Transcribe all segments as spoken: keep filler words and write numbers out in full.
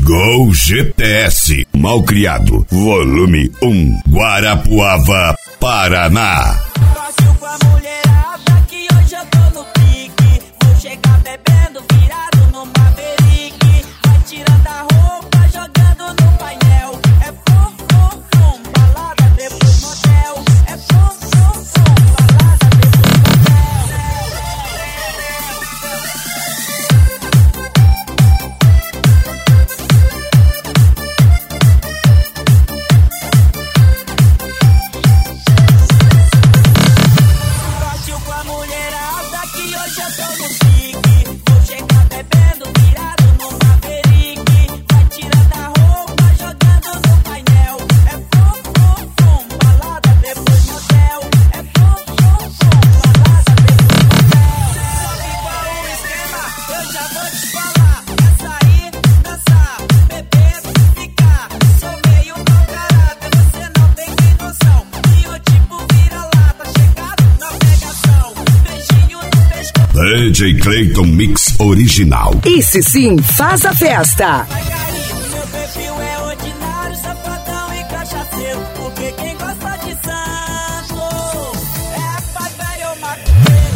Gol G P S, Malcriado, volume um, Guarapuava, Paraná. Fácil com a mulherada que hoje eu tô no pique. Vou chegar bebendo, virado no Maverick. Vai tirando a roupa, jogando no painel. É fom, fom, fom, balada depois motel. É fom, fom, fom, balada depois D J Clayton Mix Original. Esse sim faz a festa. meu perfil é ordinário, safadão e cachaceiro. Porque quem gosta de santo é pai velho maconheiro.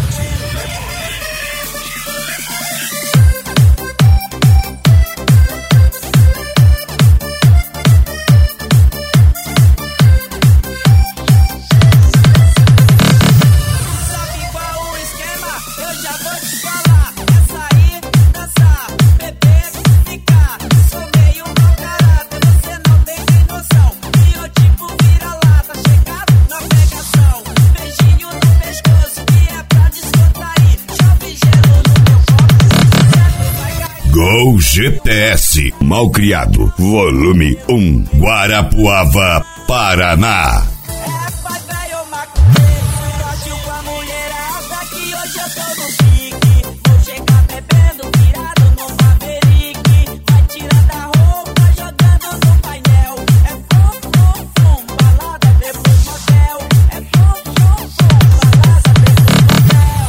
Sabe qual o esquema? Eu já vou te falar. É sair, dançar, beber, ficar. Sou meio mau caráter, você não tem nem noção. E eu tipo vira-lata, chegado na pegação. Beijinho no pescoço que é pra descontrair. Chove gelo no meu copo, certo vai cair. Gol G P S, Malcriado, volume um, Guarapuava, Paraná. É pai velho maconheiro. Fácil com a mulherada que hoje eu tô no pique. Vou chegar bebendo, virado no Maverick. Vai tirando a roupa, jogando no painel. É fom, fom, fom, balada depois motel. É fom, fom, fom, balada depois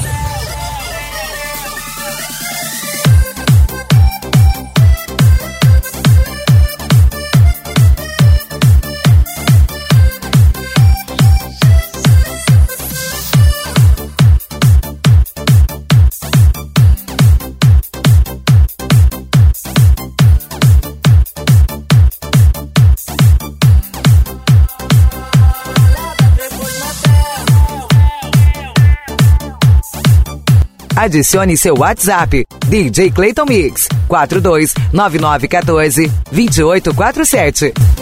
Adicione seu WhatsApp, D J Clayton Mix, quatro dois nove nove um quatro, dois oito quatro sete.